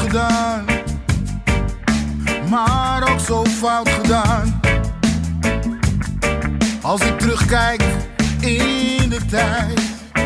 gedaan, maar ook zo fout gedaan. Als ik terugkijk in de tijd,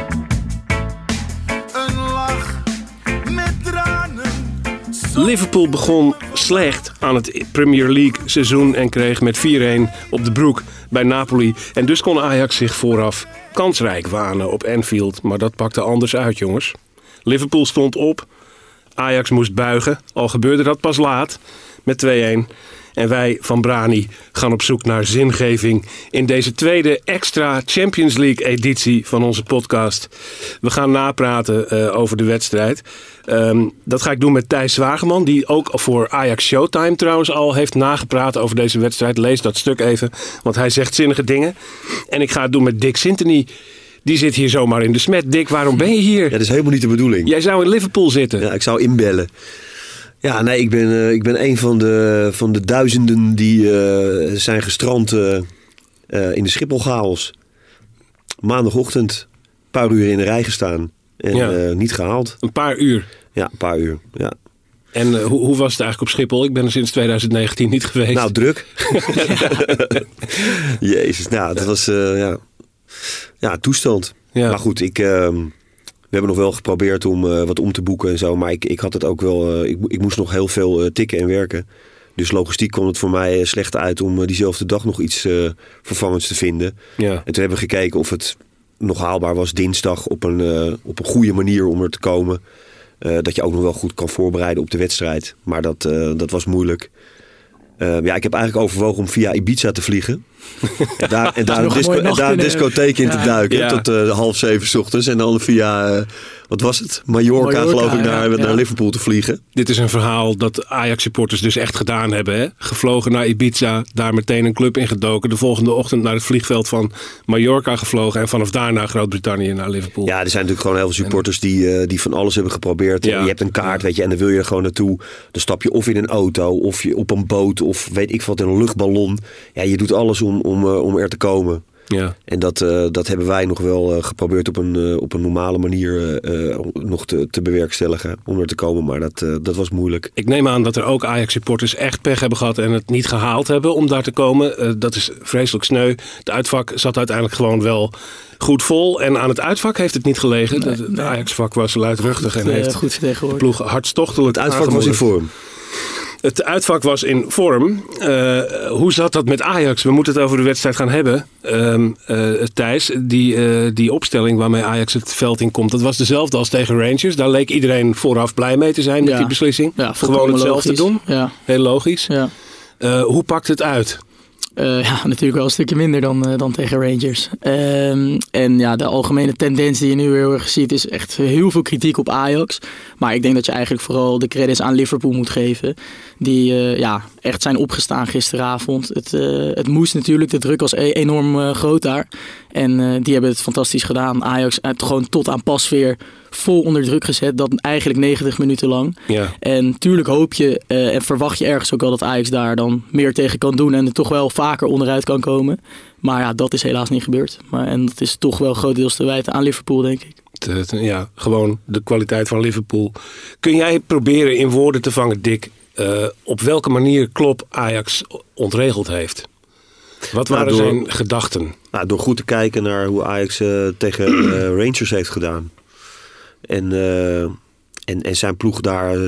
een lach met tranen. Liverpool begon slecht aan het Premier League seizoen en kreeg met 4-1 op de broek bij Napoli. En dus kon Ajax zich vooraf kansrijk wanen op Anfield. Maar dat pakte anders uit, jongens. Liverpool stond op. Ajax moest buigen. Al gebeurde dat pas laat met 2-1. En wij van Brani gaan op zoek naar zingeving in deze tweede extra Champions League editie van onze podcast. We gaan napraten over de wedstrijd. Dat ga ik doen met Thijs Zwageman, die ook voor Ajax Showtime trouwens al heeft nagepraat over deze wedstrijd. Lees dat stuk even, want hij zegt zinnige dingen. En ik ga het doen met Dick Sintony. Die zit hier zomaar in de smet. Dick, waarom ben je hier? Ja, dat is helemaal niet de bedoeling. Jij zou in Liverpool zitten. Ja, ik zou inbellen. Ja, nee, ik ben een van de duizenden die zijn gestrand in de Schipholchaos. Maandagochtend, een paar uur in de rij gestaan en niet gehaald. Een paar uur? Ja, een paar uur, ja. En hoe was het eigenlijk op Schiphol? Ik ben er sinds 2019 niet geweest. Nou, druk. Jezus, nou, dat was toestand. Ja. Maar goed, we hebben nog wel geprobeerd om wat om te boeken en zo. Maar ik had het ook wel. Ik moest nog heel veel tikken en werken. Dus logistiek kwam het voor mij slecht uit om diezelfde dag nog iets vervangends te vinden. Ja. En toen hebben we gekeken of het nog haalbaar was dinsdag op een goede manier om er te komen. Dat je ook nog wel goed kan voorbereiden op de wedstrijd. Maar dat was moeilijk. Ik heb eigenlijk overwogen om via Ibiza te vliegen. En daar een discotheek in te duiken. Ja. Tot 6:30 's ochtends. En dan via, wat was het? Mallorca geloof ik, naar Liverpool te vliegen. Dit is een verhaal dat Ajax-supporters dus echt gedaan hebben. Hè? Gevlogen naar Ibiza, daar meteen een club ingedoken. De volgende ochtend naar het vliegveld van Mallorca gevlogen. En vanaf daar naar Groot-Brittannië, naar Liverpool. Ja, er zijn natuurlijk gewoon heel veel supporters die van alles hebben geprobeerd. Ja. Je hebt een kaart, weet je, en dan wil je er gewoon naartoe. Dan stap je of in een auto, of je op een boot, of weet ik wat, in een luchtballon. Ja, je doet alles om er te komen. Ja. En dat hebben wij nog wel geprobeerd op een normale manier nog te bewerkstelligen om er te komen. Maar dat was moeilijk. Ik neem aan dat er ook Ajax-supporters echt pech hebben gehad en het niet gehaald hebben om daar te komen. Dat is vreselijk sneu. Het uitvak zat uiteindelijk gewoon wel goed vol. En aan het uitvak heeft het niet gelegen. Het Ajax-vak was luidruchtig en heeft de ploeg hartstochtelijk Het uitvak was in vorm. Het uitvak was in vorm. Hoe zat dat met Ajax? We moeten het over de wedstrijd gaan hebben. Thijs, die opstelling waarmee Ajax het veld in komt, dat was dezelfde als tegen Rangers. Daar leek iedereen vooraf blij mee te zijn met die beslissing. Ja, gewoon hetzelfde doen. Ja. Heel logisch. Ja. Hoe pakt het uit? Natuurlijk wel een stukje minder dan tegen Rangers. En de algemene tendens die je nu heel erg ziet is echt heel veel kritiek op Ajax. Maar ik denk dat je eigenlijk vooral de credits aan Liverpool moet geven. Die echt zijn opgestaan gisteravond. Het moest natuurlijk, de druk was enorm groot daar. En die hebben het fantastisch gedaan. Ajax gewoon tot aan pas weer vol onder druk gezet. Dat eigenlijk 90 minuten lang. Ja. En natuurlijk hoop je en verwacht je ergens ook wel dat Ajax daar dan meer tegen kan doen. En er toch wel vaker onderuit kan komen. Maar ja, dat is helaas niet gebeurd. En dat is toch wel grotendeels te wijten aan Liverpool, denk ik. Gewoon de kwaliteit van Liverpool. Kun jij proberen in woorden te vangen, Dick, op welke manier Klopp Ajax ontregeld heeft? Wat waren zijn gedachten? Door goed te kijken naar hoe Ajax tegen Rangers heeft gedaan. En zijn ploeg daar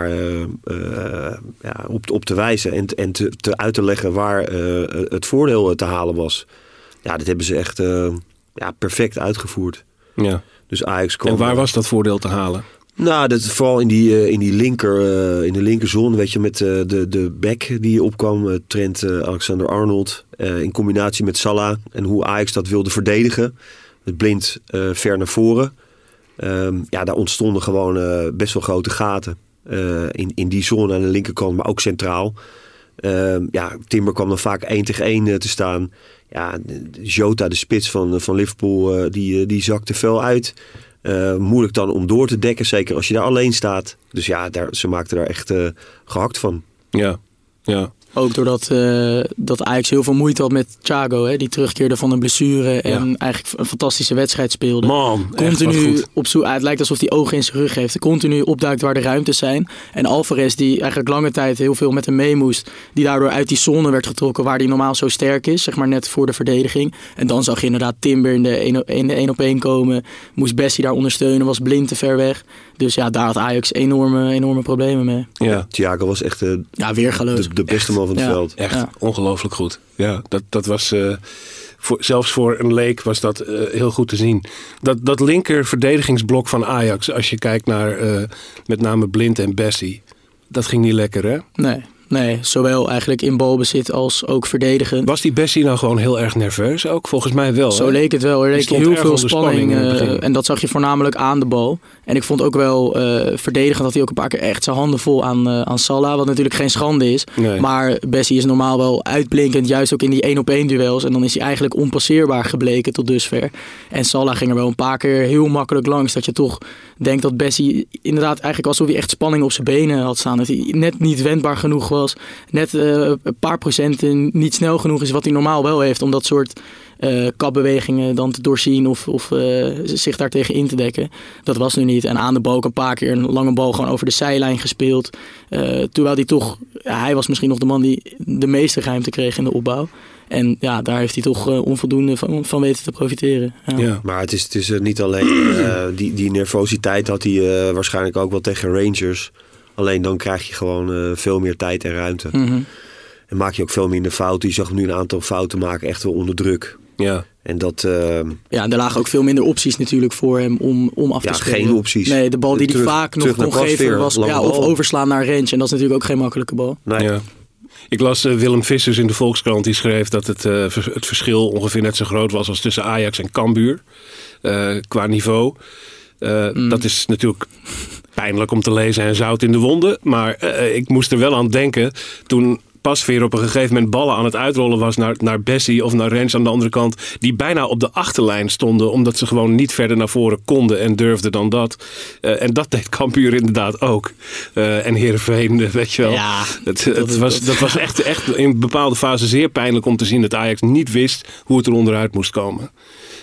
op te wijzen en uit te leggen waar het voordeel te halen was. Ja, dat hebben ze echt perfect uitgevoerd. Ja. Dus Ajax kwam, en waar was dat voordeel te halen? Nou, dat vooral in die linkerzone, weet je, met de back die opkwam, Trent Alexander-Arnold, in combinatie met Salah en hoe Ajax dat wilde verdedigen. Het blind ver naar voren. Daar ontstonden gewoon best wel grote gaten in die zone aan de linkerkant, maar ook centraal. Timber kwam dan vaak 1 tegen 1 te staan. Ja, Jota, de spits van Liverpool, die zakte fel uit. Moeilijk dan om door te dekken, zeker als je daar alleen staat. Dus ja, ze maakten daar echt gehakt van. Ja. Ook doordat dat Ajax heel veel moeite had met Thiago. Hè, die terugkeerde van een blessure en eigenlijk een fantastische wedstrijd speelde. Man, continu op zoek. Het lijkt alsof hij ogen in zijn rug heeft. Continu opduikt waar de ruimtes zijn. En Alvarez, die eigenlijk lange tijd heel veel met hem mee moest. Die daardoor uit die zone werd getrokken waar hij normaal zo sterk is. Zeg maar net voor de verdediging. En dan zag je inderdaad Timber in de 1-op-1 komen. Moest Bessie daar ondersteunen. Was Blind te ver weg. Dus ja, daar had Ajax enorme problemen mee. Ja. Thiago was echt weergaloos. De beste man van het veld. Echt ongelooflijk goed. Ja, dat was... zelfs voor een leek was dat heel goed te zien. Dat linker verdedigingsblok van Ajax, als je kijkt naar met name Blind en Bessie, dat ging niet lekker, hè? Nee, zowel eigenlijk in balbezit als ook verdedigen. Was die Bessie nou gewoon heel erg nerveus ook? Volgens mij wel. Zo leek het wel. Er leek heel veel spanning en dat zag je voornamelijk aan de bal. En ik vond ook wel verdedigend dat hij ook een paar keer echt zijn handen vol aan Salah. Wat natuurlijk geen schande is. Nee. Maar Bessie is normaal wel uitblinkend, juist ook in die 1-op-1 duels. En dan is hij eigenlijk onpasseerbaar gebleken tot dusver. En Salah ging er wel een paar keer heel makkelijk langs. Dat je toch denkt dat Bessie inderdaad eigenlijk alsof hij echt spanning op zijn benen had staan. Dat hij net niet wendbaar genoeg was. Net een paar procenten niet snel genoeg is wat hij normaal wel heeft. Om dat soort kapbewegingen dan te doorzien of zich daartegen in te dekken. Dat was nu niet. En aan de bal ook een paar keer een lange bal gewoon over de zijlijn gespeeld. Terwijl hij toch... hij was misschien nog de man die de meeste ruimte kreeg in de opbouw. En ja, daar heeft hij toch onvoldoende van weten te profiteren. Ja. Maar het is niet alleen... die nervositeit had hij waarschijnlijk ook wel tegen Rangers. Alleen dan krijg je gewoon veel meer tijd en ruimte. Mm-hmm. En maak je ook veel minder fouten. Je zag hem nu een aantal fouten maken echt wel onder druk. Ja. En dat... Ja, en er lagen ook veel minder opties natuurlijk voor hem om af te spelen. Geen opties. Nee, de bal die hij vaak nog kon geven was... of overslaan naar range. En dat is natuurlijk ook geen makkelijke bal. Nee. Ja. Ik las Willem Vissers in de Volkskrant. Die schreef dat het verschil ongeveer net zo groot was als tussen Ajax en Cambuur. Qua niveau. Dat is natuurlijk pijnlijk om te lezen en zout in de wonden. Maar ik moest er wel aan denken toen Pasveer op een gegeven moment ballen aan het uitrollen was naar Bessie of naar Rens aan de andere kant. Die bijna op de achterlijn stonden. Omdat ze gewoon niet verder naar voren konden en durfden dan dat. En dat deed Cambuur inderdaad ook. En Heerenveen, weet je wel. Ja, dat was echt in bepaalde fasen zeer pijnlijk om te zien dat Ajax niet wist hoe het er onderuit moest komen.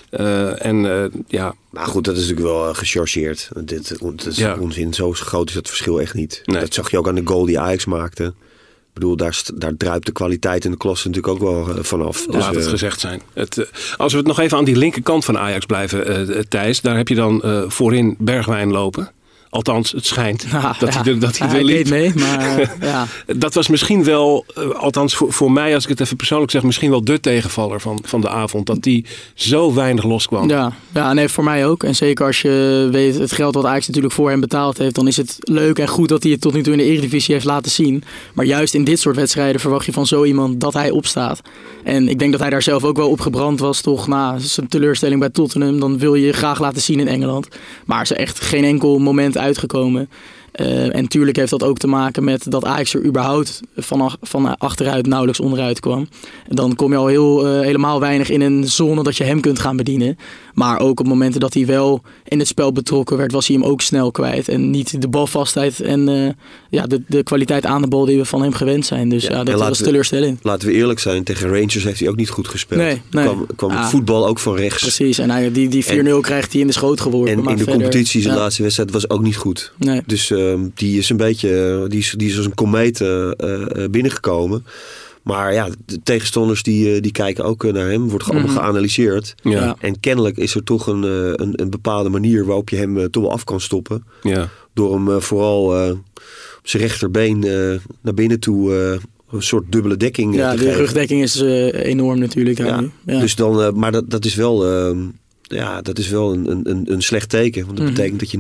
Maar goed, dat is natuurlijk wel gechargeerd. Het is onzin. Zo groot is het verschil echt niet. Nee. Dat zag je ook aan de goal die Ajax maakte. Ik bedoel, daar druipt de kwaliteit en de klasse natuurlijk ook wel vanaf. Dus, laat het gezegd zijn. Als we het nog even aan die linkerkant van Ajax blijven, Thijs. Daar heb je dan voorin Bergwijn lopen. Althans, het schijnt dat hij er liep. Mee, maar Dat was misschien wel, althans voor mij, als ik het even persoonlijk zeg, misschien wel de tegenvaller van de avond. Dat die zo weinig loskwam. Ja, nee, voor mij ook. En zeker als je weet het geld wat Ajax natuurlijk voor hem betaald heeft, dan is het leuk en goed dat hij het tot nu toe in de Eredivisie heeft laten zien. Maar juist in dit soort wedstrijden verwacht je van zo iemand dat hij opstaat. En ik denk dat hij daar zelf ook wel op gebrand was, toch na zijn teleurstelling bij Tottenham. Dan wil je je graag laten zien in Engeland. Maar er is echt geen enkel moment uitgekomen. En tuurlijk heeft dat ook te maken met dat Ajax er überhaupt van achteruit nauwelijks onderuit kwam. En dan kom je al helemaal weinig in een zone dat je hem kunt gaan bedienen. Maar ook op momenten dat hij wel in het spel betrokken werd, was hij hem ook snel kwijt. En niet de balvastheid en de kwaliteit aan de bal die we van hem gewend zijn. Dus dat was teleurstelling. Laten we eerlijk zijn, tegen Rangers heeft hij ook niet goed gespeeld. Nee. Kwam het voetbal ook van rechts. Precies, en die 4-0 krijgt hij in de schoot geworpen. En in de competitie, zijn laatste wedstrijd, was ook niet goed. Nee. Dus die is een beetje, die is als een komeet binnengekomen. Maar ja, de tegenstanders die kijken ook naar hem. Wordt allemaal geanalyseerd. Ja. En kennelijk is er toch een bepaalde manier waarop je hem toch wel af kan stoppen. Ja. Door hem vooral op zijn rechterbeen naar binnen toe een soort dubbele dekking te geven. Ja, de rugdekking is enorm natuurlijk. Ja. Dus dan, maar dat is wel, dat is wel een slecht teken. Want dat betekent dat je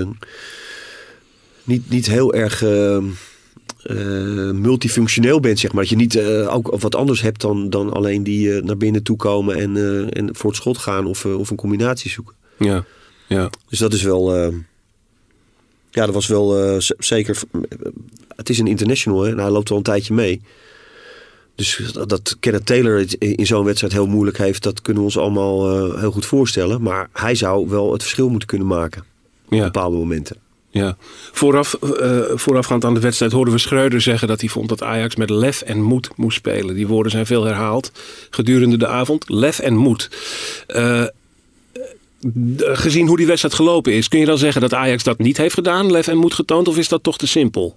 niet heel erg multifunctioneel bent, zeg maar. Dat je niet ook wat anders hebt dan alleen die naar binnen toe komen en voor het schot gaan of een combinatie zoeken. Ja. Dus dat is wel... dat was wel zeker... Het is een international, hè, en hij loopt al een tijdje mee. Dus dat Kenneth Taylor in zo'n wedstrijd heel moeilijk heeft, dat kunnen we ons allemaal heel goed voorstellen. Maar hij zou wel het verschil moeten kunnen maken op bepaalde momenten. Ja. Voorafgaand aan de wedstrijd hoorden we Schreuder zeggen dat hij vond dat Ajax met lef en moed moest spelen. Die woorden zijn veel herhaald gedurende de avond. Lef en moed. Gezien hoe die wedstrijd gelopen is, kun je dan zeggen dat Ajax dat niet heeft gedaan, lef en moed getoond, of is dat toch te simpel?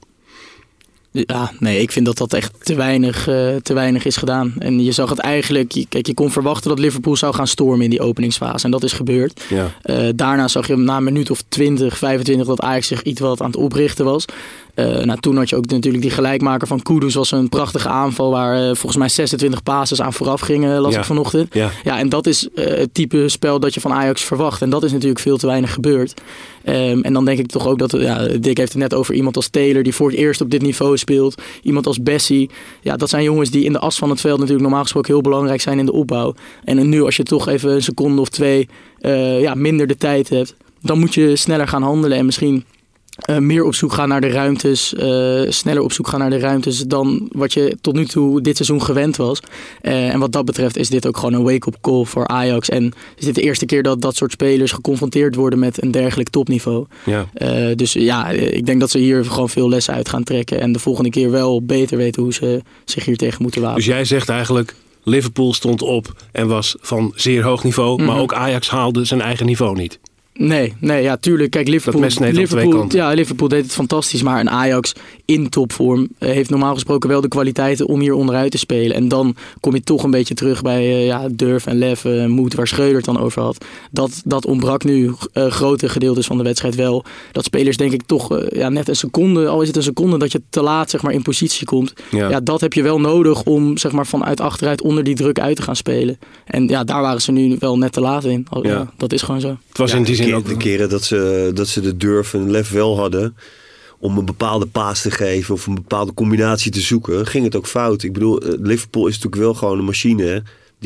Ja, nee, ik vind dat dat echt te weinig is gedaan. En je zag het eigenlijk, kijk, je kon verwachten dat Liverpool zou gaan stormen in die openingsfase. En dat is gebeurd. Ja. Daarna zag je na een minuut of 20, 25 dat Ajax zich iets wat aan het oprichten was. Toen had je ook natuurlijk die gelijkmaker van Kudus, was een prachtige aanval waar volgens mij 26 passes aan vooraf gingen, las ik vanochtend. Ja. Ja, en dat is het type spel dat je van Ajax verwacht. En dat is natuurlijk veel te weinig gebeurd. En dan denk ik toch ook dat, Dick heeft het net over iemand als Taylor die voor het eerst op dit niveau speelt. Iemand als Bessie. Ja, dat zijn jongens die in de as van het veld natuurlijk normaal gesproken heel belangrijk zijn in de opbouw. En nu als je toch even een seconde of 2 minder de tijd hebt, dan moet je sneller gaan handelen en misschien meer op zoek gaan naar de ruimtes, sneller op zoek gaan naar de ruimtes dan wat je tot nu toe dit seizoen gewend was. En wat dat betreft is dit ook gewoon een wake-up call voor Ajax. En is dit de eerste keer dat dat soort spelers geconfronteerd worden met een dergelijk topniveau. Ja. Dus ik denk dat ze hier gewoon veel lessen uit gaan trekken en de volgende keer wel beter weten hoe ze zich hier tegen moeten wapenen. Dus jij zegt eigenlijk, Liverpool stond op en was van zeer hoog niveau, maar ook Ajax haalde zijn eigen niveau niet. Nee, ja, tuurlijk. Kijk, Liverpool deed het fantastisch, maar een Ajax in topvorm heeft normaal gesproken wel de kwaliteiten om hier onderuit te spelen. En dan kom je toch een beetje terug bij durf en lef, moed, waar Schreuder het dan over had. Dat ontbrak nu grote gedeeltes van de wedstrijd wel. Dat spelers denk ik toch net een seconde, al is het een seconde dat je te laat zeg maar in positie komt. Ja, dat heb je wel nodig om zeg maar vanuit achteruit onder die druk uit te gaan spelen. En ja, daar waren ze nu wel net te laat in. Dat is gewoon zo. Het was in die zin ook de keren dat ze de durf en lef wel hadden om een bepaalde paas te geven of een bepaalde combinatie te zoeken, ging het ook fout. Ik bedoel, Liverpool is natuurlijk wel gewoon een machine, hè?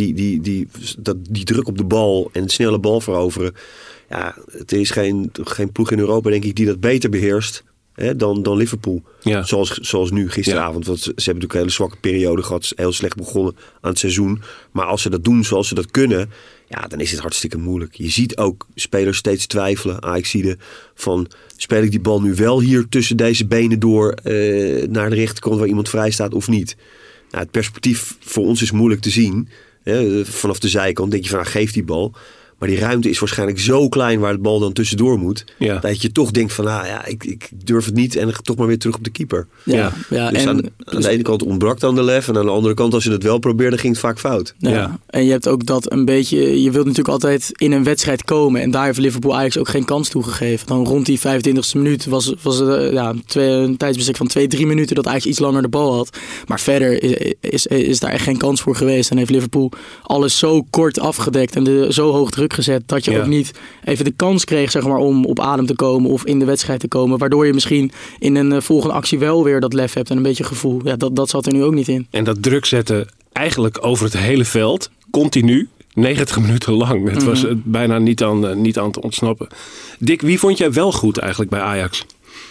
Die druk op de bal en het snelle bal veroveren. Ja, het is geen ploeg in Europa, denk ik, die dat beter beheerst dan Liverpool. Ja. Zoals nu gisteravond. Want ze hebben natuurlijk een hele zwakke periode gehad. Heel slecht begonnen aan het seizoen. Maar als ze dat doen zoals ze dat kunnen, ja, dan is het hartstikke moeilijk. Je ziet ook spelers steeds twijfelen. Ajaxiden van, speel ik die bal nu wel hier tussen deze benen door naar de rechterkant waar iemand vrij staat of niet? Nou, het perspectief voor ons is moeilijk te zien. Vanaf de zijkant denk je van, geef die bal. Maar die ruimte is waarschijnlijk zo klein waar de bal dan tussendoor moet. Ja. Dat je toch denkt van, ik durf het niet en toch maar weer terug op de keeper. Ja. Dus aan de ene kant ontbrak dan de lef. En aan de andere kant, als je het wel probeerde, ging het vaak fout. Ja. En je hebt ook dat een beetje, je wilt natuurlijk altijd in een wedstrijd komen. En daar heeft Liverpool Ajax ook geen kans toegegeven. Dan rond die 25e minuut was een tijdsbestek van 2-3 minuten dat Ajax iets langer de bal had. Maar verder is daar echt geen kans voor geweest. En heeft Liverpool alles zo kort afgedekt en zo hoog druk gezet dat je ook niet even de kans kreeg zeg maar, om op adem te komen of in de wedstrijd te komen. Waardoor je misschien in een volgende actie wel weer dat lef hebt en een beetje gevoel. Ja, dat zat er nu ook niet in. En dat druk zetten eigenlijk over het hele veld, continu, 90 minuten lang. Het was bijna niet aan te ontsnappen. Dick, wie vond jij wel goed eigenlijk bij Ajax?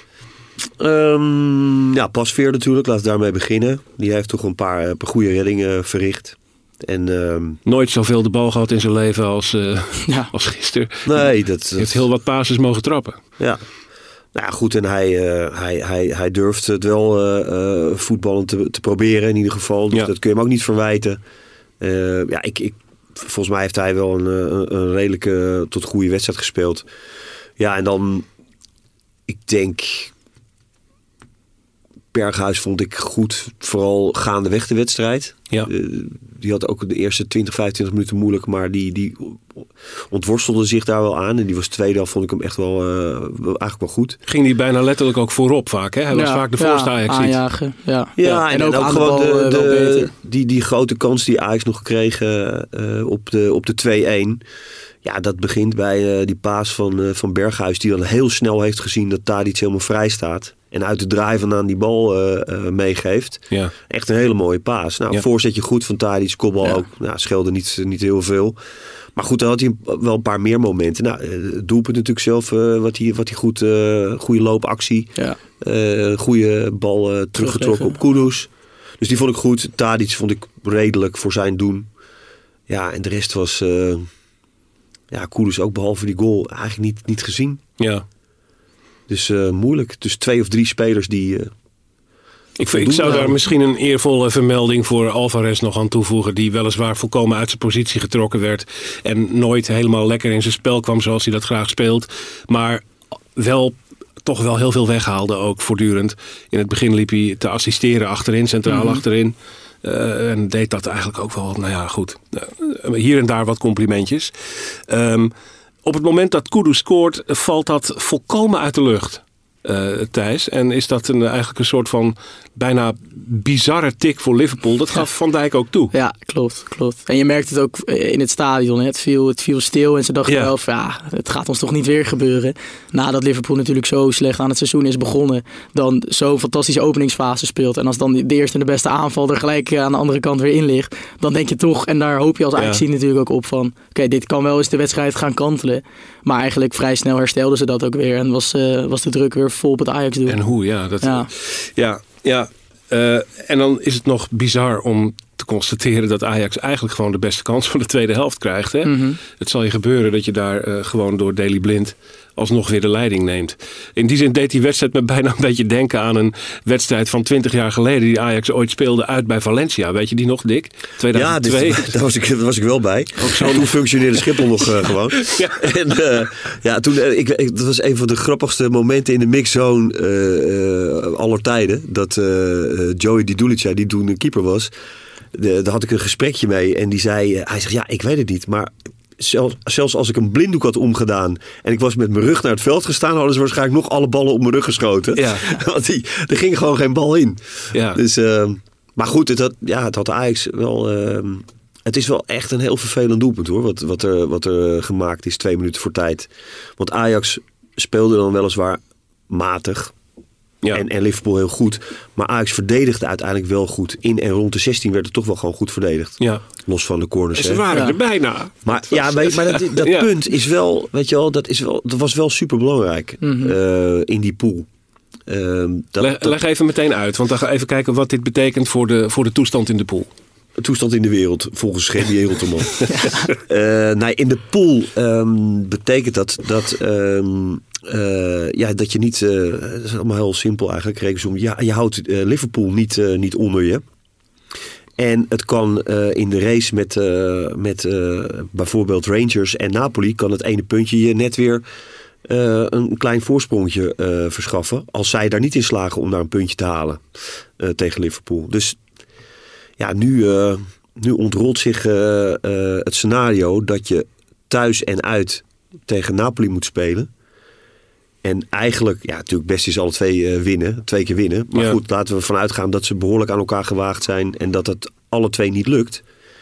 Pasveer natuurlijk, laten we daarmee beginnen. Die heeft toch een paar goede reddingen verricht. En, nooit zoveel de bal gehad in zijn leven als gisteren. Nee, dat heeft heel wat passes mogen trappen. Ja. Nou goed, en hij durft het wel voetballen te proberen in ieder geval. Dus dat kun je hem ook niet verwijten. Volgens mij heeft hij wel een redelijke tot goede wedstrijd gespeeld. Ja, en dan, ik denk, Berghuis vond ik goed, vooral gaandeweg de wedstrijd. Ja. Die had ook de eerste 20, 25 minuten moeilijk, maar die ontworstelde zich daar wel aan. En die was tweede helft, vond ik hem echt wel eigenlijk wel goed. Ging die bijna letterlijk ook voorop vaak, hè? Hij was vaak de voorste Ajax. Aanjagen, en ook gewoon die grote kans die Ajax nog kregen op de 2-1. Ja, dat begint bij die paas van Berghuis, die dan heel snel heeft gezien dat Tadic helemaal vrij staat. En uit de draai vandaan die bal meegeeft. Ja. Echt een hele mooie paas. Nou, voorzetje goed van Tadic, kopbal ook. Nou, scheelde niet heel veel. Maar goed, dan had hij wel een paar meer momenten. Nou, het doelpunt natuurlijk zelf, wat hij goed, goede loopactie. Ja. Goede bal teruggetrokken op Kudus. Dus die vond ik goed. Tadic vond ik redelijk voor zijn doen. Ja, en de rest was Kudus ook behalve die goal eigenlijk niet gezien. Ja. Dus moeilijk. Dus 2 of 3 spelers die... Ik zou daar misschien een eervolle vermelding voor Alvarez nog aan toevoegen. Die weliswaar volkomen uit zijn positie getrokken werd. En nooit helemaal lekker in zijn spel kwam zoals hij dat graag speelt. Maar toch wel heel veel weghaalde ook voortdurend. In het begin liep hij te assisteren achterin, centraal achterin. En deed dat eigenlijk ook wel, nou ja, goed. Hier en daar wat complimentjes. Op het moment dat Kudu scoort, valt dat volkomen uit de lucht. Thijs. En is dat eigenlijk een soort van bijna bizarre tik voor Liverpool. Dat gaf Van Dijk ook toe. Ja, klopt. En je merkt het ook in het stadion. Hè. Het viel stil en ze dachten wel van, het gaat ons toch niet weer gebeuren. Nadat Liverpool natuurlijk zo slecht aan het seizoen is begonnen, dan zo'n fantastische openingsfase speelt. En als dan de eerste en de beste aanval er gelijk aan de andere kant weer in ligt, dan denk je toch, en daar hoop je als Ajax natuurlijk ook op van, oké, dit kan wel eens de wedstrijd gaan kantelen. Maar eigenlijk vrij snel herstelden ze dat ook weer. En was de druk weer vol op het Ajax-doel. En hoe, ja. En dan is het nog bizar om te constateren dat Ajax eigenlijk gewoon de beste kans van de tweede helft krijgt. Hè? Mm-hmm. Het zal je gebeuren dat je daar gewoon door Daley Blind alsnog weer de leiding neemt. In die zin deed die wedstrijd me bijna een beetje denken aan een wedstrijd van 20 jaar geleden die Ajax ooit speelde uit bij Valencia. Weet je die nog, Dick? 2002. Ja, daar was ik wel bij. Toen functioneerde Schiphol nog gewoon. Ja. En toen, dat was een van de grappigste momenten in de mixzone aller tijden. Dat Joey Didulica, die toen een keeper was, daar had ik een gesprekje mee. En hij zegt, ja, ik weet het niet, maar zelfs als ik een blinddoek had omgedaan en ik was met mijn rug naar het veld gestaan, hadden ze waarschijnlijk nog alle ballen op mijn rug geschoten. Ja. Want er ging gewoon geen bal in. Ja. Dus, maar goed, het had Ajax wel... het is wel echt een heel vervelend doelpunt hoor, wat er gemaakt is 2 minuten voor tijd. Want Ajax speelde dan weliswaar matig. Ja. En Liverpool heel goed. Maar Ajax verdedigde uiteindelijk wel goed. In en rond de 16 werd het toch wel gewoon goed verdedigd. Ja. Los van de corners. En ze waren er bijna. Maar dat punt is wel, weet je wel, dat was wel super belangrijk in die pool. Leg even meteen uit, want dan ga even kijken wat dit betekent voor de toestand in de pool. Toestand in de wereld, volgens Gerdy Heelteman. In de pool betekent dat je niet... dat is allemaal heel simpel eigenlijk. Rekensom. Je houdt Liverpool niet onder je. En het kan in de race met bijvoorbeeld Rangers en Napoli, kan het ene puntje je net weer een klein voorsprongetje verschaffen. Als zij daar niet in slagen om daar een puntje te halen tegen Liverpool. Dus ja, nu ontrolt zich het scenario dat je thuis en uit tegen Napoli moet spelen. En eigenlijk, ja, natuurlijk best is alle 2 keer winnen. Maar goed, laten we ervan uitgaan dat ze behoorlijk aan elkaar gewaagd zijn en dat het alle 2 niet lukt.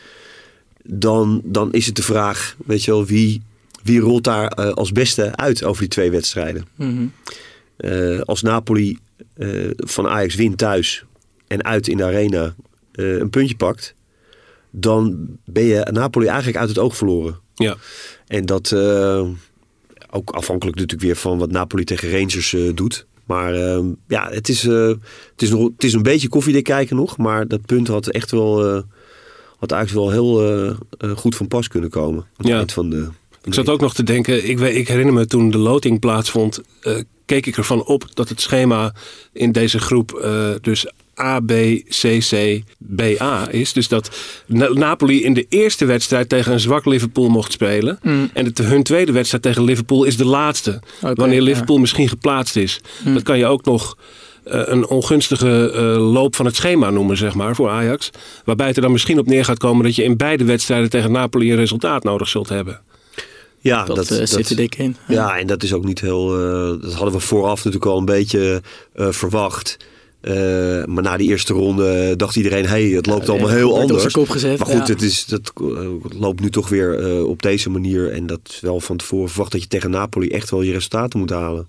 Dan is het de vraag, weet je wel, wie rolt daar als beste uit over die 2 wedstrijden. Mm-hmm. Als Napoli van Ajax wint thuis en uit in de arena een puntje pakt, dan ben je Napoli eigenlijk uit het oog verloren. Ja. En dat ook afhankelijk natuurlijk weer van wat Napoli tegen Rangers doet. Maar het is een beetje koffiedik kijken nog. Maar dat punt had echt wel had eigenlijk wel heel goed van pas kunnen komen. Aan het eind van de ik zat ook nog te denken, ik herinner me toen de loting plaatsvond, keek ik ervan op dat het schema in deze groep dus A, B, C, C, B, A is. Dus dat Napoli in de eerste wedstrijd tegen een zwak Liverpool mocht spelen. En hun tweede wedstrijd tegen Liverpool is de laatste. Okay, wanneer Liverpool misschien geplaatst is. Dat kan je ook nog een ongunstige loop van het schema noemen, zeg maar, voor Ajax. Waarbij het er dan misschien op neer gaat komen dat je in beide wedstrijden tegen Napoli een resultaat nodig zult hebben. Ja, dat zit er dik in. Ja, en dat is ook niet heel... dat hadden we vooraf natuurlijk al een beetje verwacht. Maar na die eerste ronde dacht iedereen, het loopt allemaal heel anders. Kop gezet, maar goed, het loopt nu toch weer op deze manier. En dat is wel van tevoren verwacht dat je tegen Napoli echt wel je resultaten moet halen.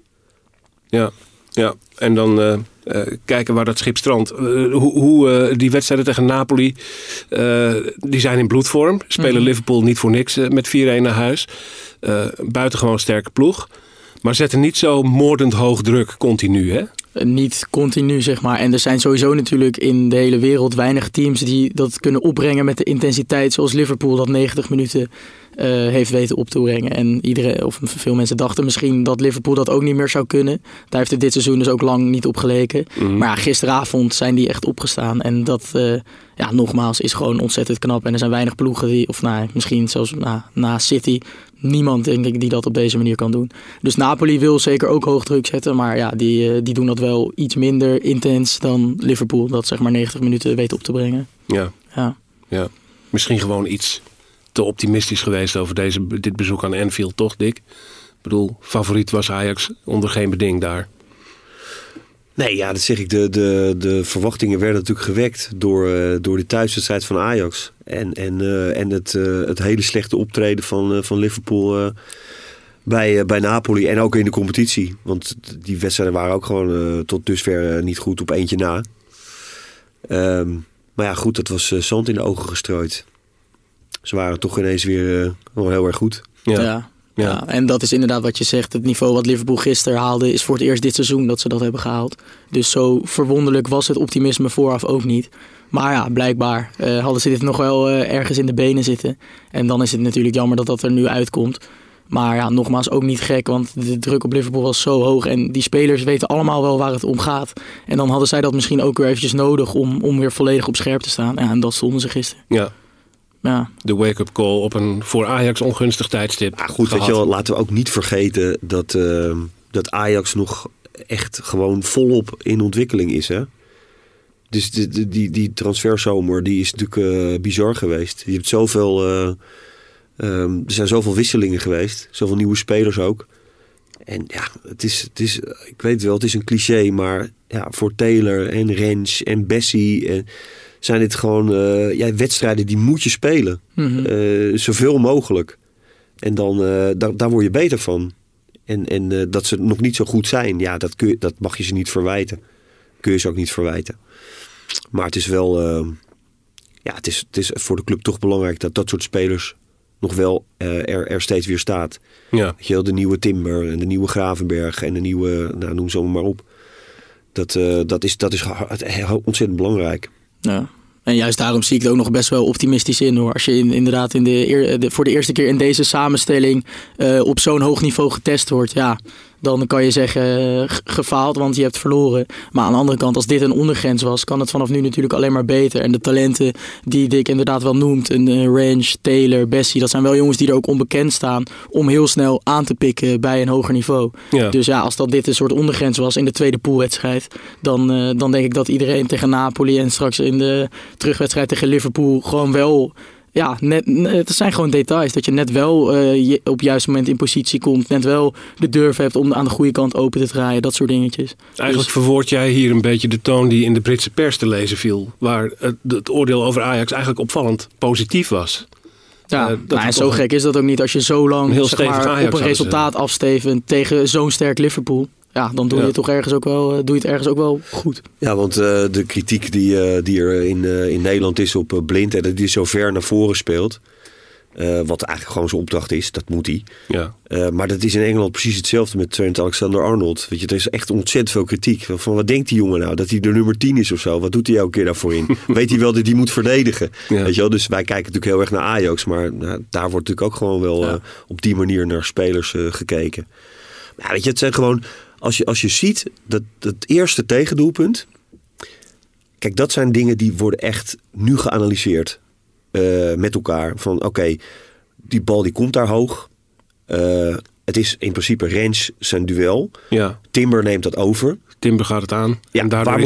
Ja. En dan kijken waar dat schip strandt. Hoe die wedstrijden tegen Napoli, die zijn in bloedvorm. Spelen Liverpool niet voor niks met 4-1 naar huis. Buitengewoon sterke ploeg. Maar zetten niet zo moordend hoog druk continu, hè? Niet continu, zeg maar. En er zijn sowieso natuurlijk in de hele wereld weinig teams die dat kunnen opbrengen met de intensiteit zoals Liverpool dat 90 minuten heeft weten op te brengen. En veel mensen dachten misschien dat Liverpool dat ook niet meer zou kunnen. Daar heeft het dit seizoen dus ook lang niet op geleken. Maar ja, gisteravond zijn die echt opgestaan. En dat, nogmaals, is gewoon ontzettend knap. En er zijn weinig ploegen misschien zelfs na City, niemand denk ik die dat op deze manier kan doen. Dus Napoli wil zeker ook hoog druk zetten. Maar ja, die doen dat wel iets minder intens dan Liverpool. Dat zeg maar 90 minuten weet op te brengen. Ja. Misschien gewoon iets te optimistisch geweest over dit bezoek aan Anfield, toch Dick? Ik bedoel, favoriet was Ajax onder geen beding daar. Nee, ja, dat zeg ik. De verwachtingen werden natuurlijk gewekt door de thuiswedstrijd van Ajax. En het hele slechte optreden van Liverpool bij Napoli. En ook in de competitie. Want die wedstrijden waren ook gewoon tot dusver niet goed op eentje na. Maar ja, goed, dat was zand in de ogen gestrooid. Ze waren toch ineens weer wel heel erg goed. Ja, en dat is inderdaad wat je zegt. Het niveau wat Liverpool gisteren haalde is voor het eerst dit seizoen dat ze dat hebben gehaald. Dus zo verwonderlijk was het optimisme vooraf ook niet. Maar ja, blijkbaar hadden ze dit nog wel ergens in de benen zitten. En dan is het natuurlijk jammer dat dat er nu uitkomt. Maar ja, nogmaals ook niet gek, want de druk op Liverpool was zo hoog. En die spelers weten allemaal wel waar het om gaat. En dan hadden zij dat misschien ook weer eventjes nodig om weer volledig op scherp te staan. Ja, en dat stonden ze gisteren. Ja. De wake-up call op een voor Ajax ongunstig tijdstip. Ja, goed, weet je wel, laten we ook niet vergeten dat Ajax nog echt gewoon volop in ontwikkeling is. Hè? Dus die transferzomer die is natuurlijk bizar geweest. Je hebt zoveel, er zijn zoveel wisselingen geweest. Zoveel nieuwe spelers ook. En ja, het is ik weet wel, het is een cliché, maar ja, voor Taylor en Rens en Bessie zijn dit gewoon wedstrijden die moet je spelen. Zoveel mogelijk. En dan daar word je beter van. En dat ze nog niet zo goed zijn, ja, dat mag je ze niet verwijten. Kun je ze ook niet verwijten. Maar het is wel het is voor de club toch belangrijk dat soort spelers nog wel er steeds weer staat. Ja. Weet je wel, de nieuwe Timber en de nieuwe Gravenberg en de nieuwe, noem ze maar op. Dat is ontzettend belangrijk. Ja. En juist daarom zie ik het ook nog best wel optimistisch in, hoor. Als je inderdaad voor de eerste keer in deze samenstelling op zo'n hoog niveau getest wordt, ja, dan kan je zeggen gefaald, want je hebt verloren. Maar aan de andere kant, als dit een ondergrens was, kan het vanaf nu natuurlijk alleen maar beter. En de talenten die Dick inderdaad wel noemt, een Range, Taylor, Bessie, dat zijn wel jongens die er ook onbekend staan om heel snel aan te pikken bij een hoger niveau. Ja. Dus ja, als dit een soort ondergrens was in de tweede poolwedstrijd, dan denk ik dat iedereen tegen Napoli en straks in de terugwedstrijd tegen Liverpool gewoon wel... Ja, het zijn gewoon details. Dat je net wel op het juiste moment in positie komt. Net wel de durf hebt om aan de goede kant open te draaien. Dat soort dingetjes. Eigenlijk verwoord jij hier een beetje de toon die in de Britse pers te lezen viel. Waar het oordeel over Ajax eigenlijk opvallend positief was. Ja, en zo gek is dat ook niet als je zo lang op een resultaat afstevend tegen zo'n sterk Liverpool. Ja, dan doe je het toch ergens ook wel goed. Ja, want de kritiek die er in Nederland is op Blind, en dat die zo ver naar voren speelt, wat eigenlijk gewoon zijn opdracht is, dat moet hij. Ja. Maar dat is in Engeland precies hetzelfde met Trent Alexander-Arnold. Weet je, er is echt ontzettend veel kritiek. Van wat denkt die jongen nou? Dat hij de nummer 10 is of zo? Wat doet hij elke keer daarvoor in? Weet hij wel dat hij moet verdedigen? Ja. Weet je wel? Dus wij kijken natuurlijk heel erg naar Ajax, maar daar wordt natuurlijk ook gewoon wel op die manier naar spelers gekeken. Maar weet je, het zijn gewoon... Als je ziet dat eerste tegendoelpunt... Kijk, dat zijn dingen die worden echt nu geanalyseerd met elkaar. Van oké, die bal die komt daar hoog. Het is in principe Rens zijn duel. Ja. Timber neemt dat over. Timber gaat het aan. Ja,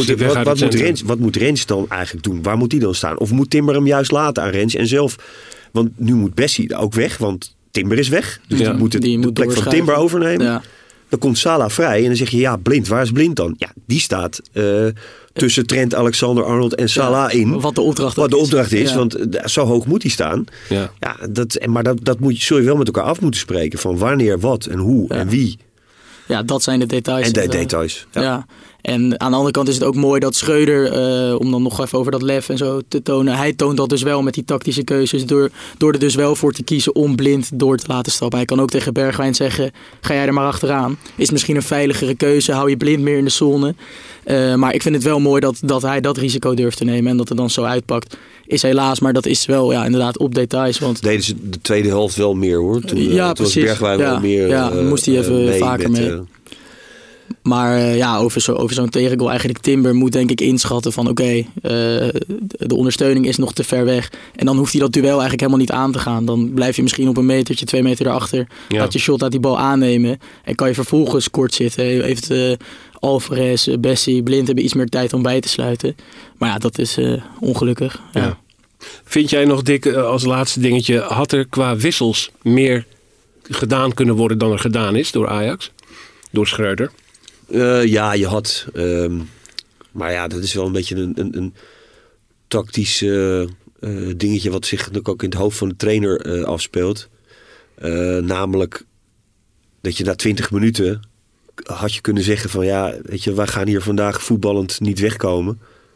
en wat moet Rens dan eigenlijk doen? Waar moet hij dan staan? Of moet Timber hem juist laten aan Rens en zelf? Want nu moet Bessie ook weg, want Timber is weg. Dus die moet de plek van Timber overnemen. Ja. Dan komt Salah vrij en dan zeg je, ja, Blind, waar is Blind dan? Ja, die staat tussen Trent Alexander-Arnold en Salah in. Wat de opdracht is, want zo hoog moet hij staan. Ja. Ja, maar dat zul je wel met elkaar af moeten spreken. Van wanneer, wat en hoe en wie. Ja, dat zijn de details. En de details. Ja. En aan de andere kant is het ook mooi dat Schreuder, om dan nog even over dat lef en zo te tonen, hij toont dat dus wel met die tactische keuzes door er dus wel voor te kiezen om blind door te laten stappen. Hij kan ook tegen Bergwijn zeggen, ga jij er maar achteraan. Is misschien een veiligere keuze, hou je blind meer in de zone. Maar ik vind het wel mooi dat hij dat risico durft te nemen en dat het dan zo uitpakt. Is helaas, maar dat is wel inderdaad op details. Want deden ze de tweede helft wel meer hoor. Toen precies. Was Bergwijn wel meer. Moest hij even vaker mee. Maar over zo'n tegengoal eigenlijk Timber moet denk ik inschatten van de ondersteuning is nog te ver weg. En dan hoeft hij dat duel eigenlijk helemaal niet aan te gaan. Dan blijf je misschien op een metertje, 2 meter erachter. Ja. Laat je shot uit die bal aannemen. En kan je vervolgens kort zitten. Heeft Alvarez, Bessie, Blind hebben iets meer tijd om bij te sluiten. Maar ja, dat is ongelukkig. Ja. Vind jij nog, Dick, als laatste dingetje, had er qua wissels meer gedaan kunnen worden dan er gedaan is door Ajax? Door Schreuder? Ja, je had. Maar ja, dat is wel een beetje een tactisch dingetje wat zich ook in het hoofd van de trainer afspeelt. Namelijk dat je na 20 minuten had je kunnen zeggen van ja, weet je, wij gaan hier vandaag voetballend niet wegkomen.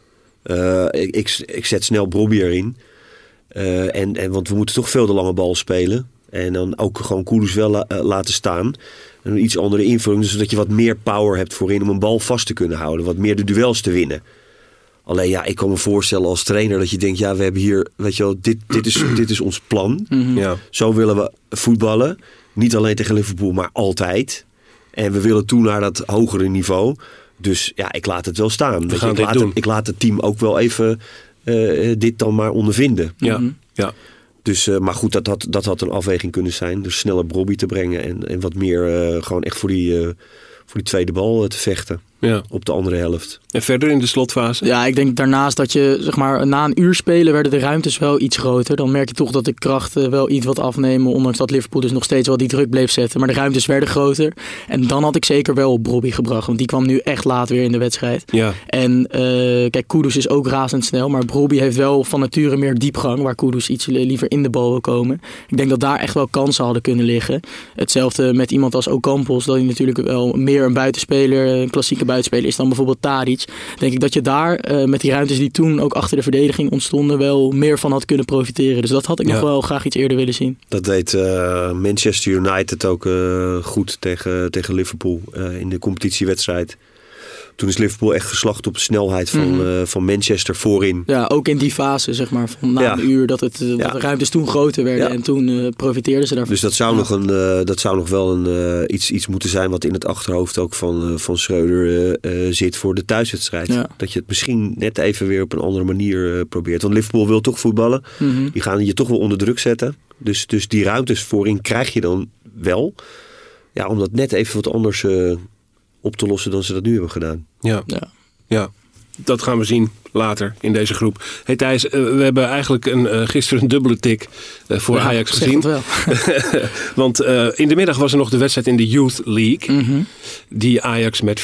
Ik zet snel Brobby erin. Want we moeten toch veel de lange bal spelen. En dan ook gewoon Kudus wel laten staan. En een iets andere invulling, zodat je wat meer power hebt voorin om een bal vast te kunnen houden. Wat meer de duels te winnen. Alleen ja, ik kan me voorstellen als trainer dat je denkt, ja, we hebben hier, weet je wel, dit is ons plan. Mm-hmm. Ja. Zo willen we voetballen. Niet alleen tegen Liverpool, maar altijd. En we willen toe naar dat hogere niveau. Dus ja, ik laat het wel staan. Ik laat het team ook wel even dit dan maar ondervinden. Ja, ja. Dus, maar goed, dat had een afweging kunnen zijn. Dus sneller Brobby te brengen en wat meer gewoon echt voor die tweede bal te vechten. Ja. Op de andere helft. En verder in de slotfase? Ja, ik denk daarnaast dat je, zeg maar, na een uur spelen werden de ruimtes wel iets groter. Dan merk je toch dat de krachten wel iets wat afnemen. Ondanks dat Liverpool dus nog steeds wel die druk bleef zetten. Maar de ruimtes werden groter. En dan had ik zeker wel op Brobby gebracht. Want die kwam nu echt laat weer in de wedstrijd. Ja. En kijk, Kudus is ook razendsnel. Maar Brobby heeft wel van nature meer diepgang. Waar Kudus iets liever in de bal wil komen. Ik denk dat daar echt wel kansen hadden kunnen liggen. Hetzelfde met iemand als Ocampos. Dat hij natuurlijk wel meer een buitenspeler, een klassieke buitenspeler is dan bijvoorbeeld Tadic. Denk ik dat je daar met die ruimtes die toen ook achter de verdediging ontstonden wel meer van had kunnen profiteren. Dus dat had ik nog wel graag iets eerder willen zien. Dat deed Manchester United ook goed tegen Liverpool in de competitiewedstrijd. Toen is Liverpool echt geslacht op de snelheid van Manchester voorin. Ja, ook in die fase, zeg maar, van na een uur dat de ruimtes toen groter werden en toen profiteerden ze daarvan. Dus dat zou nog wel iets moeten zijn wat in het achterhoofd ook van Schreuder zit voor de thuiswedstrijd. Ja. Dat je het misschien net even weer op een andere manier probeert. Want Liverpool wil toch voetballen. Mm-hmm. Die gaan je toch wel onder druk zetten. Dus die ruimtes voorin krijg je dan wel. Ja, om dat net even wat anders op te lossen dan ze dat nu hebben gedaan. Ja. Dat gaan we zien later in deze groep. Hey Thijs, we hebben eigenlijk gisteren een dubbele tik voor Ajax gezien. Wel. Want in de middag was er nog de wedstrijd in de Youth League. Mm-hmm. Die Ajax met 4-0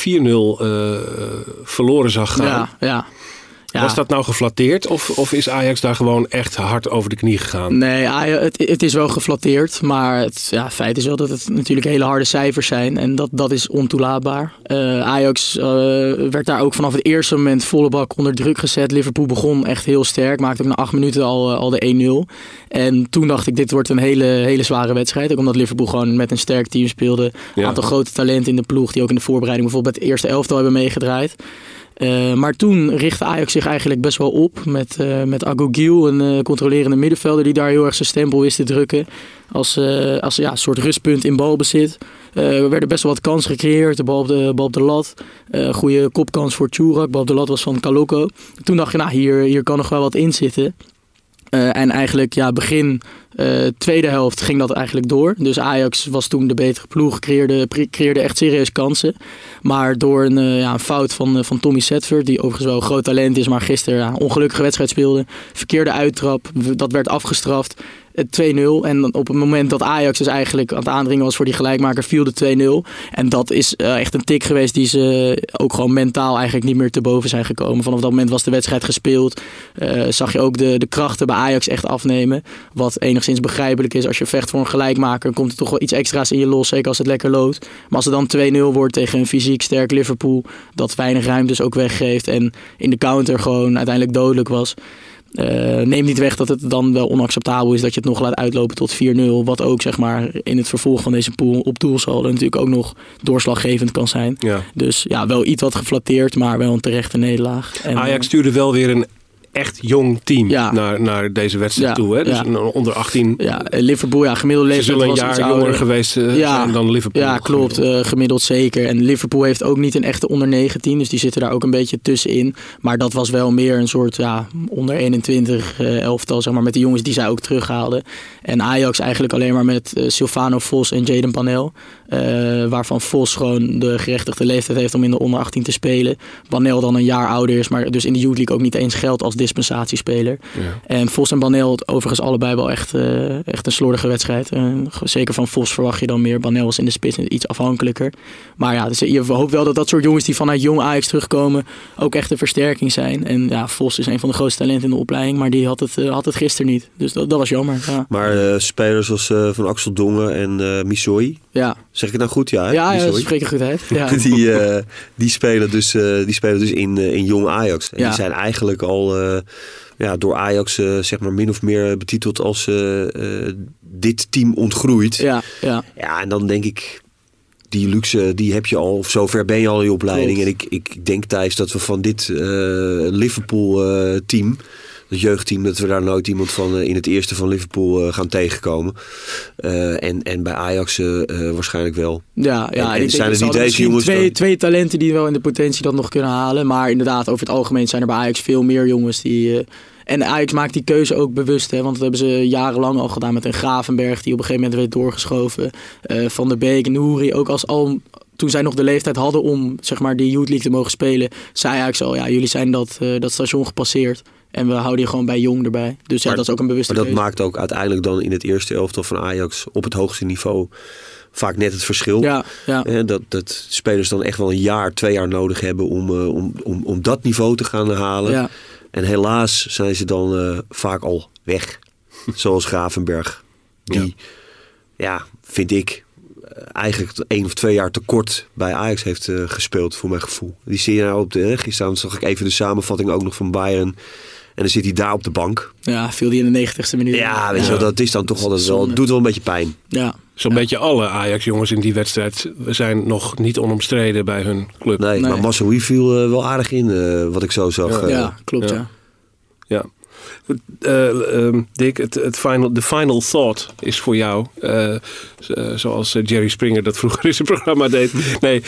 verloren zag gaan. Ja. Was dat nou geflatteerd of is Ajax daar gewoon echt hard over de knie gegaan? Nee, het is wel geflatteerd. Maar het feit is wel dat het natuurlijk hele harde cijfers zijn. En dat is ontoelaatbaar. Ajax werd daar ook vanaf het eerste moment volle bak onder druk gezet. Liverpool begon echt heel sterk. Maakte ook na 8 minuten al de 1-0. En toen dacht ik, dit wordt een hele zware wedstrijd. Ook omdat Liverpool gewoon met een sterk team speelde. Een aantal grote talenten in de ploeg. Die ook in de voorbereiding bijvoorbeeld bij het eerste elftal hebben meegedraaid. Maar toen richtte Ajax zich eigenlijk best wel op met Agogiel, een controlerende middenvelder die daar heel erg zijn stempel wist te drukken. Als een soort rustpunt in balbezit. Er werden best wel wat kansen gecreëerd. De bal op de lat. Goede kopkans voor Tjurak. Bal op de lat was van Kaloko. Toen dacht je, hier kan nog wel wat in zitten. En eigenlijk begin tweede helft ging dat eigenlijk door. Dus Ajax was toen de betere ploeg, creëerde echt serieus kansen. Maar door een fout van Tommy Setford, die overigens wel een groot talent is, maar gisteren een ongelukkige wedstrijd speelde. Verkeerde uittrap, dat werd afgestraft. 2-0 en op het moment dat Ajax dus eigenlijk aan het aandringen was voor die gelijkmaker, viel de 2-0. En dat is echt een tik geweest die ze ook gewoon mentaal eigenlijk niet meer te boven zijn gekomen. Vanaf dat moment was de wedstrijd gespeeld. Zag je ook de krachten bij Ajax echt afnemen. Wat enigszins enigszins begrijpelijk is. Als je vecht voor een gelijkmaker, komt er toch wel iets extra's in je los. Zeker als het lekker loopt. Maar als het dan 2-0 wordt tegen een fysiek sterk Liverpool, dat weinig ruimtes ook weggeeft en in de counter gewoon uiteindelijk dodelijk was. Neem niet weg dat het dan wel onacceptabel is dat je het nog laat uitlopen tot 4-0. Wat ook zeg maar in het vervolg van deze pool op doelsaldo natuurlijk ook nog doorslaggevend kan zijn. Ja. Dus ja, wel iets wat geflatteerd, maar wel een terechte nederlaag. En, Ajax stuurde wel weer een echt jong team naar deze wedstrijd toe. Hè? Dus een onder 18. Ja, Liverpool, gemiddelde leeftijd was een jaar jonger geweest zijn dan Liverpool. Ja, klopt. Gemiddeld zeker. En Liverpool heeft ook niet een echte onder 19. Dus die zitten daar ook een beetje tussenin. Maar dat was wel meer een soort onder 21 elftal, zeg maar, met de jongens die zij ook terughaalden. En Ajax eigenlijk alleen maar met Silvano Vos en Jadon Panel. Waarvan Vos gewoon de gerechtigde leeftijd heeft om in de onder 18 te spelen. Banel dan een jaar ouder is, maar dus in de Youth League ook niet eens geldt als dispensatiespeler. Ja. En Vos en Banel overigens allebei wel echt een slordige wedstrijd. Zeker van Vos verwacht je dan meer. Banel was in de spits iets afhankelijker. Maar ja, dus je hoopt wel dat soort jongens die vanuit jong Ajax terugkomen ook echt een versterking zijn. En ja, Vos is een van de grootste talenten in de opleiding, maar die had het gisteren niet. Dus dat was jammer. Ja. Maar spelers als Van Axel Dongen en Missouri, zeg ik het nou goed? Ja, dat spreek je goed uit. Ja. die spelen dus in jong Ajax. En die zijn eigenlijk al door Ajax zeg maar min of meer betiteld als dit team ontgroeit. Ja, en dan denk ik, die luxe die heb je al, of zover ben je al in je opleiding. Klopt. En ik denk, Thijs, dat we van dit Liverpool team, het jeugdteam, dat we daar nooit iemand van in het eerste van Liverpool gaan tegenkomen. En bij Ajax waarschijnlijk wel. Ja, en zijn er niet deze jongens twee talenten die wel in de potentie dat nog kunnen halen. Maar inderdaad, over het algemeen zijn er bij Ajax veel meer jongens die. En Ajax maakt die keuze ook bewust, hè, want dat hebben ze jarenlang al gedaan met een Gravenberg die op een gegeven moment werd doorgeschoven. Van der Beek, Nouri, ook toen zij nog de leeftijd hadden om zeg maar die Youth League te mogen spelen, zei Ajax al, jullie zijn dat station gepasseerd. En we houden je gewoon bij jong erbij. Dus dat is ook een bewuste keuze. Maar dat maakt ook uiteindelijk dan in het eerste elftal van Ajax op het hoogste niveau vaak net het verschil. Ja. Dat spelers dan echt wel een jaar, 2 jaar nodig hebben om dat niveau te gaan halen. Ja. En helaas zijn ze dan vaak al weg. Zoals Gravenberg. Die, vind ik, eigenlijk 1 of 2 jaar te kort bij Ajax heeft gespeeld, voor mijn gevoel. Die zie je nou gisteren zag ik even de samenvatting ook nog van Bayern. En dan zit hij daar op de bank. Ja, viel hij in de 90ste minuut. Ja, weet je wel, dat is dan toch altijd wel, doet wel een beetje pijn. Ja. Zo'n beetje alle Ajax-jongens in die wedstrijd zijn nog niet onomstreden bij hun club. Nee. Maar Massaoui viel wel aardig in, wat ik zo zag. Ja, klopt, ja. Dick, de final thought is voor jou. Zoals Jerry Springer dat vroeger in zijn programma deed. Nee,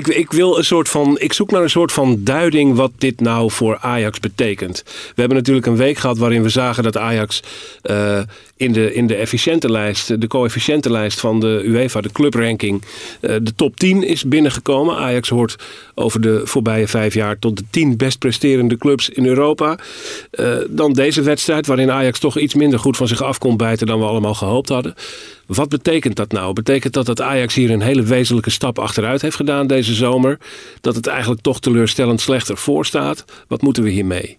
ik zoek naar een soort van duiding wat dit nou voor Ajax betekent. We hebben natuurlijk een week gehad waarin we zagen dat Ajax in de efficiëntenlijst, de coëfficiëntenlijst van de UEFA, de clubranking, de top 10 is binnengekomen. Ajax hoort over de voorbije 5 jaar tot de 10 best presterende clubs in Europa. Dan deze wedstrijd waarin Ajax toch iets minder goed van zich af kon bijten dan we allemaal gehoopt hadden. Wat betekent dat nou? Betekent dat Ajax hier een hele wezenlijke stap achteruit heeft gedaan deze zomer? Dat het eigenlijk toch teleurstellend slechter voor staat? Wat moeten we hiermee?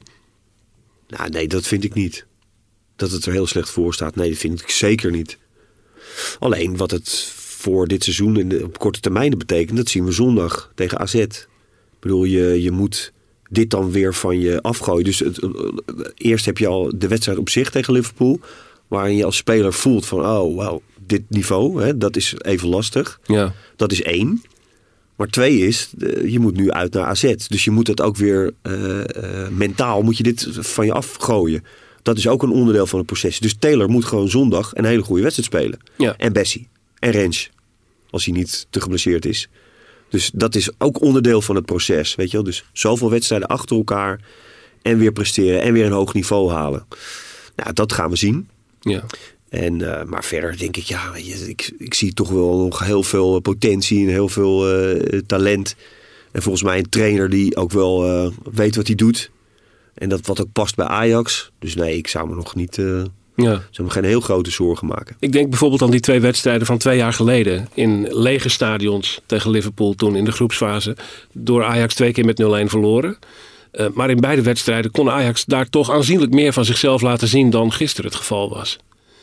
Nou, nee, dat vind ik niet. Dat het er heel slecht voor staat. Nee, dat vind ik zeker niet. Alleen wat het voor dit seizoen op korte termijn betekent, dat zien we zondag tegen AZ. Ik bedoel, je moet dit dan weer van je afgooien. Dus eerst heb je al de wedstrijd op zich tegen Liverpool, waarin je als speler voelt van, oh, wauw, dit niveau, hè, dat is even lastig. Ja. Dat is 1. Maar 2 is, je moet nu uit naar AZ. Dus je moet het ook weer mentaal, moet je dit van je afgooien. Dat is ook een onderdeel van het proces. Dus Taylor moet gewoon zondag een hele goede wedstrijd spelen. Ja. En Bessie. En Rens. Als hij niet te geblesseerd is. Dus dat is ook onderdeel van het proces. Weet je wel? Dus zoveel wedstrijden achter elkaar. En weer presteren. En weer een hoog niveau halen. Nou, dat gaan we zien. Ja. Maar verder denk ik, ik zie toch wel nog heel veel potentie en heel veel talent. En volgens mij een trainer die ook wel weet wat hij doet. En dat wat ook past bij Ajax. Dus nee, ik zou me nog niet... zou me geen heel grote zorgen maken. Ik denk bijvoorbeeld aan die 2 wedstrijden van 2 jaar geleden. In lege stadions tegen Liverpool toen in de groepsfase. Door Ajax 2 keer met 0-1 verloren. Maar in beide wedstrijden kon Ajax daar toch aanzienlijk meer van zichzelf laten zien dan gisteren het geval was.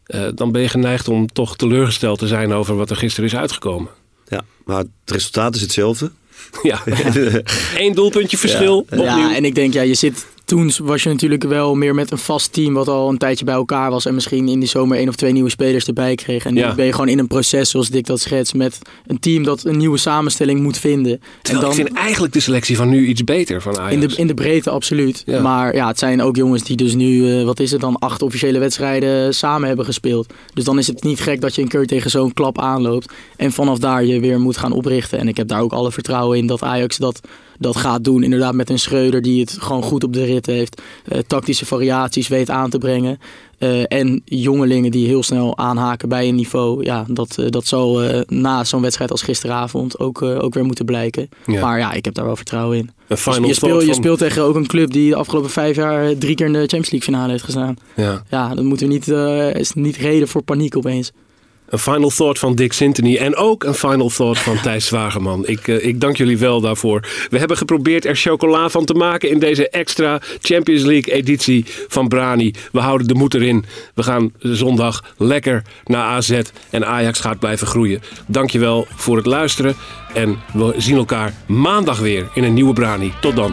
dan ben je geneigd om toch teleurgesteld te zijn over wat er gisteren is uitgekomen. Ja, maar het resultaat is hetzelfde. Ja, 1 doelpuntje verschil. Opnieuw. Ja, en ik denk, toen was je natuurlijk wel meer met een vast team wat al een tijdje bij elkaar was en misschien in die zomer 1 of 2 nieuwe spelers erbij kreeg. En nu ben je gewoon in een proces, zoals Dick dat schetst, met een team dat een nieuwe samenstelling moet vinden. Terwijl ik vind eigenlijk de selectie van nu iets beter van Ajax. In de breedte absoluut. Ja. Maar het zijn ook jongens die dus nu, 8 officiële wedstrijden samen hebben gespeeld. Dus dan is het niet gek dat je een keer tegen zo'n klap aanloopt. En vanaf daar je weer moet gaan oprichten. En ik heb daar ook alle vertrouwen in dat Ajax dat gaat doen. Inderdaad met een Schreuder die het gewoon goed op de rit heeft. Tactische variaties weet aan te brengen. En jongelingen die heel snel aanhaken bij een niveau. Ja, dat zal na zo'n wedstrijd als gisteravond ook weer moeten blijken. Ja. Maar ik heb daar wel vertrouwen in. Je speelt tegen ook een club die de afgelopen 5 jaar 3 keer in de Champions League finale heeft gestaan. Ja, dat moeten we niet, is niet reden voor paniek opeens. Een final thought van Dick Sintony en ook een final thought van Thijs Zwageman. Ik dank jullie wel daarvoor. We hebben geprobeerd er chocola van te maken in deze extra Champions League editie van Brani. We houden de moed erin. We gaan zondag lekker naar AZ en Ajax gaat blijven groeien. Dankjewel voor het luisteren en we zien elkaar maandag weer in een nieuwe Brani. Tot dan.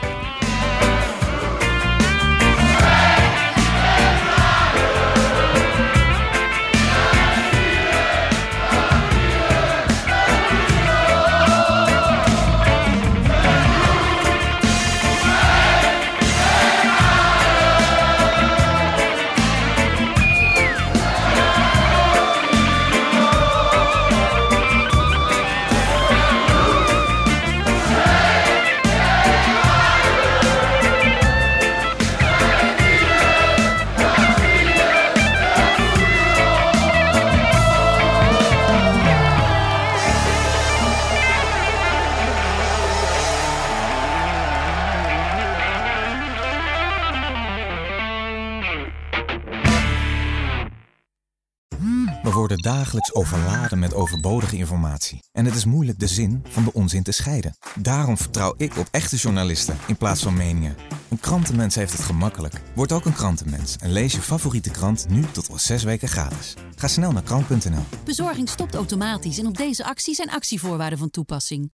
We worden dagelijks overladen met overbodige informatie. En het is moeilijk de zin van de onzin te scheiden. Daarom vertrouw ik op echte journalisten in plaats van meningen. Een krantenmens heeft het gemakkelijk. Word ook een krantenmens en lees je favoriete krant nu tot al 6 weken gratis. Ga snel naar krant.nl. Bezorging stopt automatisch en op deze actie zijn actievoorwaarden van toepassing.